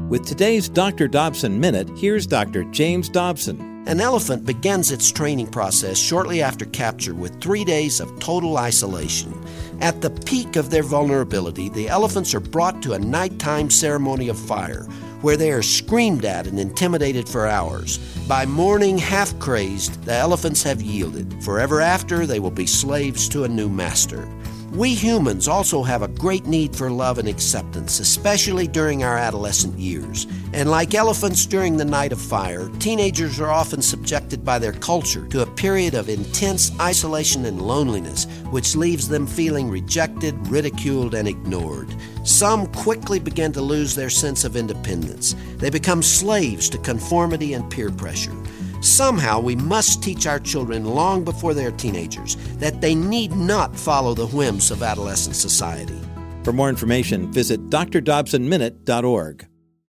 With today's Dr. Dobson Minute, here's Dr. James Dobson. An elephant begins its training process shortly after capture with 3 days of total isolation. At the peak of their vulnerability, the elephants are brought to a nighttime ceremony of fire, where they are screamed at and intimidated for hours. By morning, half crazed, the elephants have yielded. Forever after, they will be slaves to a new master. We humans also have a great need for love and acceptance, especially during our adolescent years. And like elephants during the night of fire, teenagers are often subjected by their culture to a period of intense isolation and loneliness, which leaves them feeling rejected, ridiculed, and ignored. Some quickly begin to lose their sense of independence. They become slaves to conformity and peer pressure. Somehow we must teach our children long before they're teenagers that they need not follow the whims of adolescent society. For more information, visit drdobsonminute.org.